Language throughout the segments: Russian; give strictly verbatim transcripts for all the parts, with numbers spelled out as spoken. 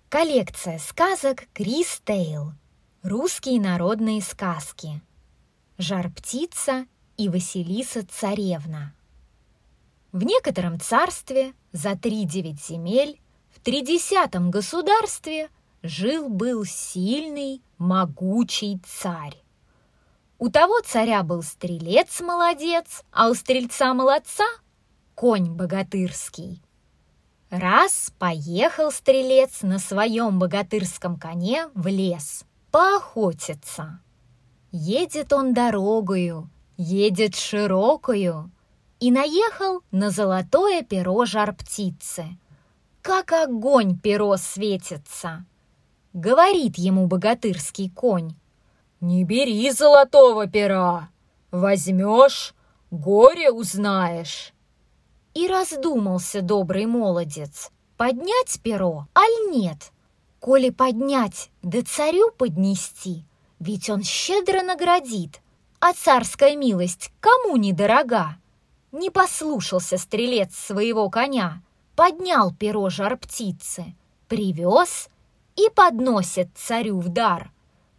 Коллекция сказок Крис Тейл. Русские народные сказки. Жар-птица и Василиса-царевна. В некотором царстве за тридевять земель в тридесятом государстве жил-был сильный, могучий царь. У того царя был стрелец-молодец, а у стрельца-молодца конь богатырский. Раз поехал стрелец на своем богатырском коне в лес поохотиться. Едет он дорогою, едет широкою, и наехал на золотое перо жар-птицы. Как огонь перо светится! Говорит ему богатырский конь: «Не бери золотого пера, возьмешь, горе узнаешь». И раздумался добрый молодец, поднять перо, аль нет. Коли поднять, да царю поднести, ведь он щедро наградит, а царская милость кому недорога. Не послушался стрелец своего коня, поднял перо жар-птицы, привез и подносит царю в дар.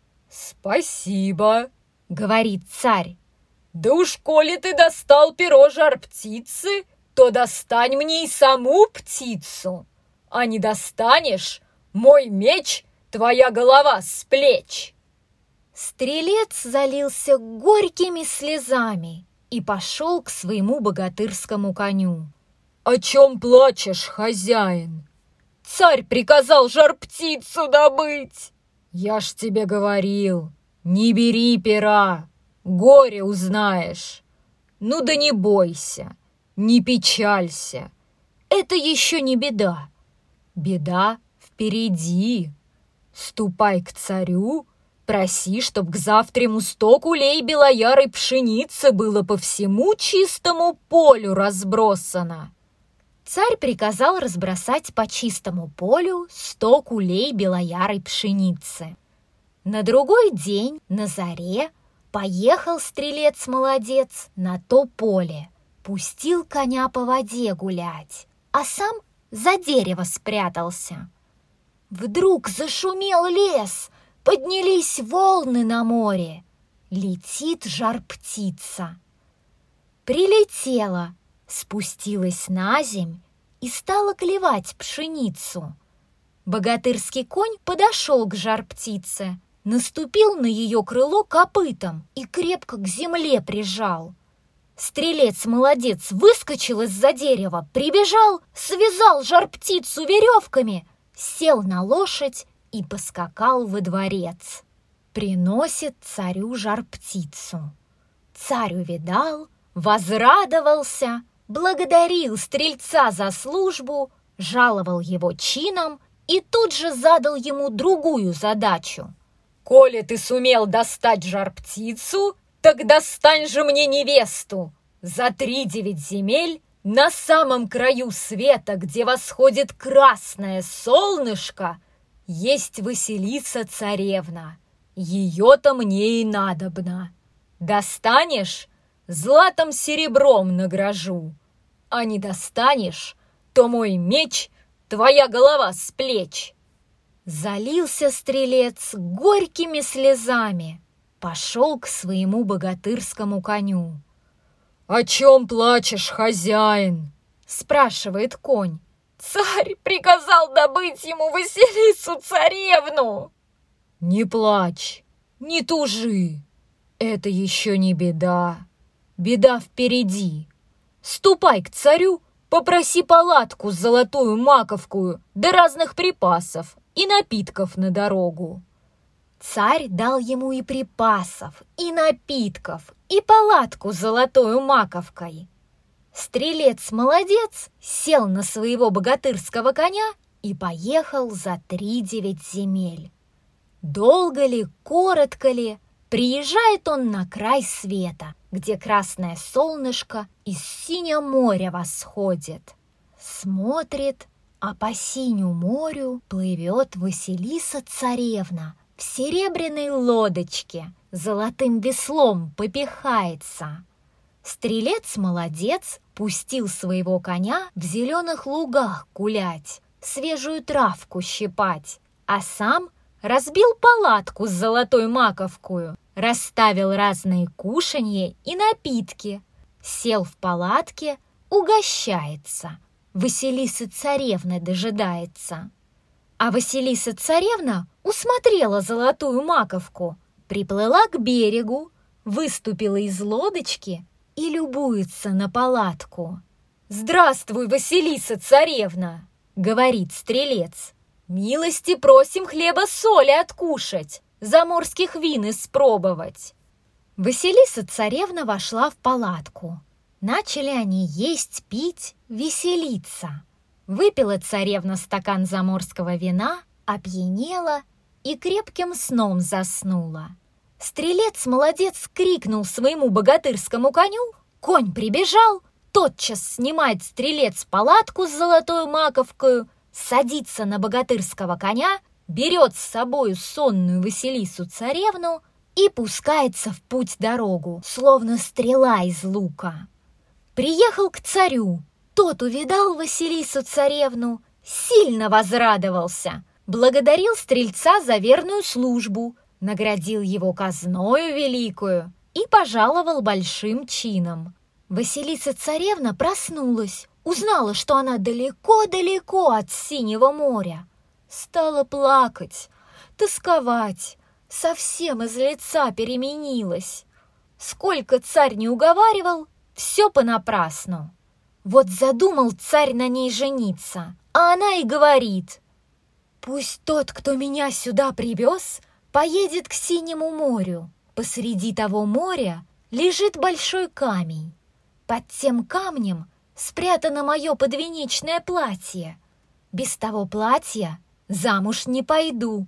«Спасибо», — говорит царь. «Да уж, коли ты достал перо жар-птицы, то достань мне и саму птицу, а не достанешь, мой меч, твоя голова с плеч». Стрелец залился горькими слезами и пошел к своему богатырскому коню. «О чем плачешь, хозяин? Царь приказал жар-птицу добыть». «Я ж тебе говорил, не бери пера, горе узнаешь. Ну да не бойся, не печалься, это еще не беда. Беда впереди. Ступай к царю, проси, чтоб к завтраму сто кулей белоярой пшеницы было по всему чистому полю разбросано». Царь приказал разбросать по чистому полю сто кулей белоярой пшеницы. На другой день, на заре, поехал стрелец-молодец на то поле, пустил коня по воде гулять, а сам за дерево спрятался. Вдруг зашумел лес, поднялись волны на море. Летит жар-птица. Прилетела, спустилась на земь и стала клевать пшеницу. Богатырский конь подошел к жар-птице, наступил на ее крыло копытом и крепко к земле прижал. Стрелец-молодец выскочил из-за дерева, прибежал, связал жар-птицу веревками, сел на лошадь и поскакал во дворец. Приносит царю жар-птицу. Царь увидал, возрадовался, благодарил стрельца за службу, жаловал его чином и тут же задал ему другую задачу. «Коли ты сумел достать жар-птицу, так достань же мне невесту за три девять земель на самом краю света, где восходит красное солнышко, есть Василиса-царевна. Ее-то мне и надобно. Достанешь, златом серебром награжу, а не достанешь, то мой меч, твоя голова с плеч». Залился стрелец горькими слезами, пошел к своему богатырскому коню. «О чем плачешь, хозяин?» — спрашивает конь. «Царь приказал добыть ему Василису-царевну». «Не плачь, не тужи, это еще не беда. Беда впереди. Ступай к царю, попроси палатку с золотую маковкую да разных припасов и напитков на дорогу». Царь дал ему и припасов, и напитков, и палатку с золотою маковкой. Стрелец-молодец сел на своего богатырского коня и поехал за три девять земель. Долго ли, коротко ли, приезжает он на край света, где красное солнышко из синего моря восходит. Смотрит, а по синему морю плывет Василиса-царевна в серебряной лодочке, золотым веслом попихается. Стрелец-молодец пустил своего коня в зеленых лугах гулять, свежую травку щипать, а сам разбил палатку с золотой маковкою, расставил разные кушанья и напитки, сел в палатке, угощается. Василиса-царевна дожидается. А Василиса-царевна усмотрела золотую маковку, приплыла к берегу, выступила из лодочки и любуется на палатку. «Здравствуй, Василиса-царевна!» — говорит стрелец. «Милости просим хлеба-соли откушать, заморских вин испробовать». Василиса-царевна вошла в палатку. Начали они есть, пить, веселиться. Выпила царевна стакан заморского вина, опьянела и крепким сном заснула. Стрелец-молодец крикнул своему богатырскому коню, конь прибежал, тотчас снимает стрелец палатку с золотой маковкою, садится на богатырского коня, берет с собою сонную Василису-царевну и пускается в путь-дорогу, словно стрела из лука. Приехал к царю. Тот увидал Василису-царевну, сильно возрадовался, благодарил стрельца за верную службу, наградил его казною великую и пожаловал большим чином. Василиса-царевна проснулась, узнала, что она далеко-далеко от синего моря. Стала плакать, тосковать, совсем из лица переменилась. Сколько царь не уговаривал, все понапрасну. Вот задумал царь на ней жениться, а она и говорит: «Пусть тот, кто меня сюда привез, поедет к синему морю. Посреди того моря лежит большой камень. Под тем камнем спрятано мое подвенечное платье. Без того платья замуж не пойду».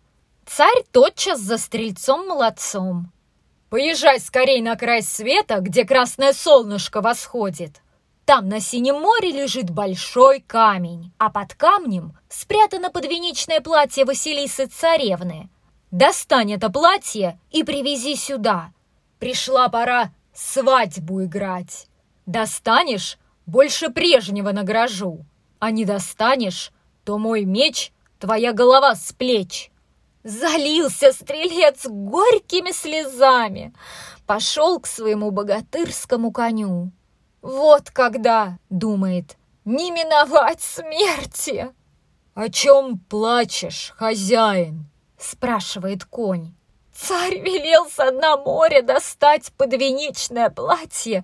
Царь тотчас за стрельцом-молодцом. «Поезжай скорей на край света, где красное солнышко восходит. Там на синем море лежит большой камень, а под камнем спрятано подвенечное платье Василисы-царевны. Достань это платье и привези сюда. Пришла пора свадьбу играть. Достанешь — больше прежнего награжу, а не достанешь, то мой меч — твоя голова с плеч». Залился стрелец горькими слезами, пошел к своему богатырскому коню. «Вот когда, — думает, — не миновать смерти!» «О чем плачешь, хозяин?» — спрашивает конь. «Царь велел со дна моря достать подвенечное платье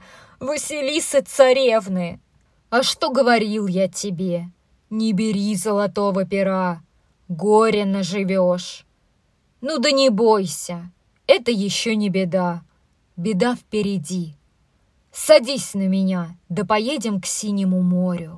Василисы-царевны. А что говорил я тебе? Не бери золотого пера, горе наживешь. Ну да не бойся, это еще не беда, беда впереди. Садись на меня, да поедем к синему морю».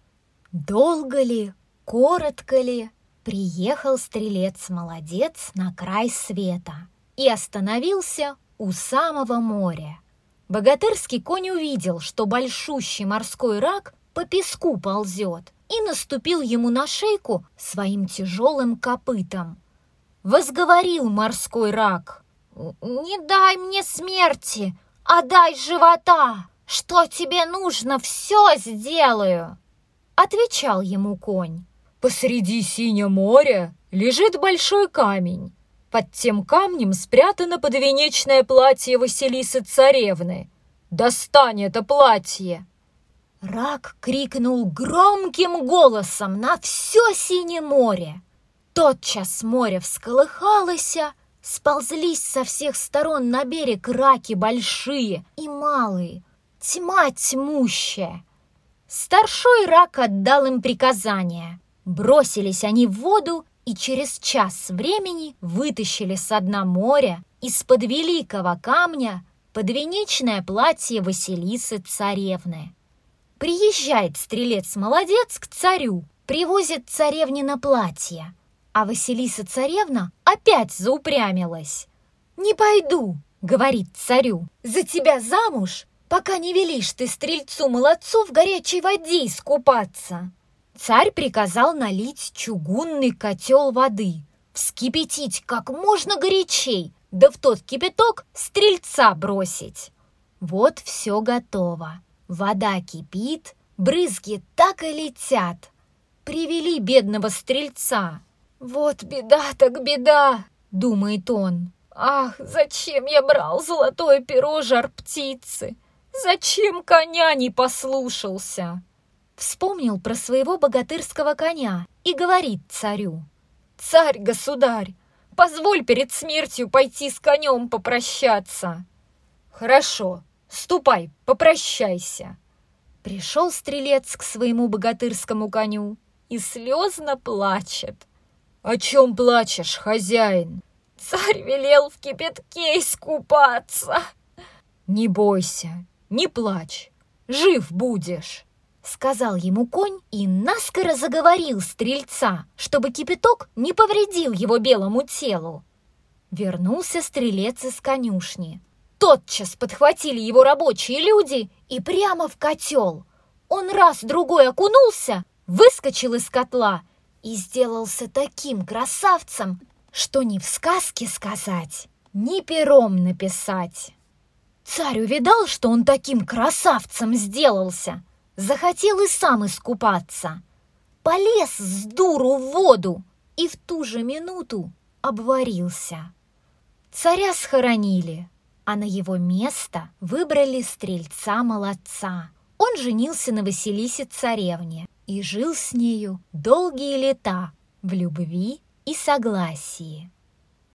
Долго ли, коротко ли, приехал стрелец-молодец на край света и остановился у самого моря. Богатырский конь увидел, что большущий морской рак по песку ползет, и наступил ему на шейку своим тяжелым копытом. Возговорил морской рак: «Не дай мне смерти, а дай живота! Что тебе нужно, все сделаю!» Отвечал ему конь: «Посреди синего моря лежит большой камень. Под тем камнем спрятано подвенечное платье Василисы-царевны. Достань это платье!» Рак крикнул громким голосом на все синее море. Тотчас море всколыхалось, сползлись со всех сторон на берег раки большие и малые, тьма тьмущая. Старшой рак отдал им приказание. Бросились они в воду и через час времени вытащили со дна моря из-под великого камня подвенечное платье Василисы-царевны. Приезжает стрелец-молодец к царю, привозит царевнино платье. А Василиса-царевна опять заупрямилась. «Не пойду, — говорит царю, — за тебя замуж, пока не велишь ты стрельцу-молодцу в горячей воде искупаться». Царь приказал налить чугунный котел воды, вскипятить как можно горячей, да в тот кипяток стрельца бросить. Вот все готово. Вода кипит, брызги так и летят. привели бедного стрельца. «Вот беда так беда», — думает он. «Ах, зачем я брал золотое перо жар-птицы? Зачем коня не послушался?» Вспомнил про своего богатырского коня и говорит царю: «Царь-государь, позволь перед смертью пойти с конем попрощаться». «Хорошо, ступай, попрощайся». Пришел стрелец к своему богатырскому коню и слезно плачет. «О чем плачешь, хозяин?» «Царь велел в кипятке искупаться». «Не бойся, не плачь, жив будешь», — сказал ему конь и наскоро заговорил стрельца, чтобы кипяток не повредил его белому телу. Вернулся стрелец из конюшни. Тотчас подхватили его рабочие люди и прямо в котел. Он раз-другой окунулся, выскочил из котла и сделался таким красавцем, что ни в сказке сказать, ни пером написать. Царь увидал, что он таким красавцем сделался, захотел и сам искупаться. Полез с дуру в воду и в ту же минуту обварился. Царя схоронили, а на его место выбрали стрельца-молодца. Он женился на Василисе-царевне и жил с нею долгие лета в любви и согласии.